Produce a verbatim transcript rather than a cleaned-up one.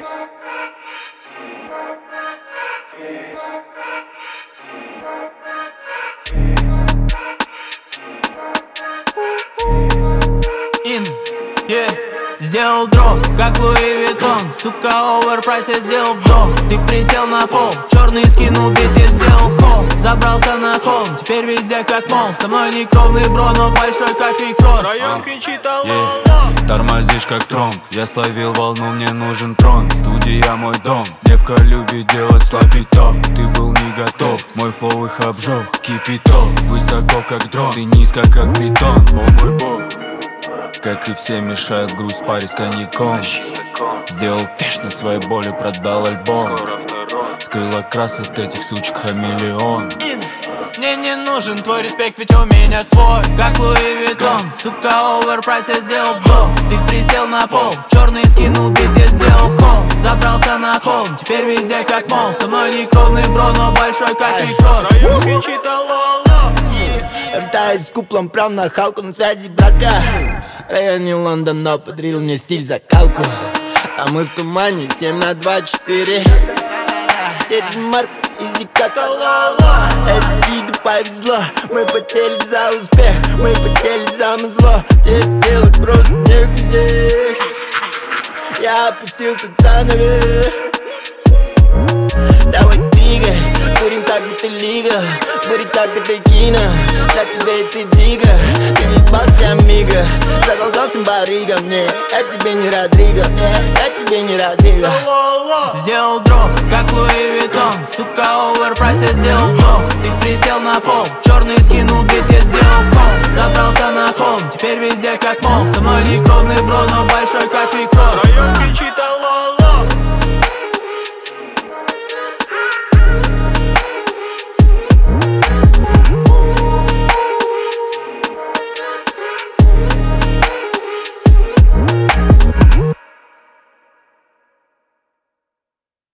Ин, yeah. Сделал дроп, как Луи Виттон. Сука, оверпрайс, я сделал вдох. Ты присел на пол, черный скинул бит, я сделал холм. Забрался на холм, теперь везде как мол. Со мной не кровный бро, но большой как кросс. Район кричит алло, yeah. Тормозишь как тромб, я словил волну, мне нужен трон. Студия мой дом, девка любит делать слабиток. Ты был не готов, мой флоу их обжег. Кипяток, высоко как дрон, ты низко как притон. О мой бог, как и все мешает грусть в паре с коньяком. Сделал кэш на своей боли, продал альбом. Скрыл окрас от этих сучек хамелеон. Мне не нужен твой респект, ведь у меня свой, как Луи Виттон. Сука, оверпрайс, я сделал вдох. Ты присел на пол, черный скинул бит, я сделал холм. Забрался на холм, теперь везде как мол. Со мной не кровный бро, но большой как кросс. Район кричит алло, алло. Вертаюсь с куплом прям на халку, на связи братка. В районе Лондона подарил мне стиль закалку. А мы в тумане, семь на два четыре. Держим марку, изи каталога. Это фигу повезло. Мы потели за успех, мы потели за музло. Тебе делать просто некуда здесь. Я опустил тут занавес. Давай двигай, курим так, будто лига. Бурит так, это кино. Для тебя это дига. Ты въебался, амиго. Задолжался барига. Не, я тебе не Родриго. Не, я тебе не Родриго. Сделал дроп, как Луи Виттон. Сука, оверпрайс, я сделал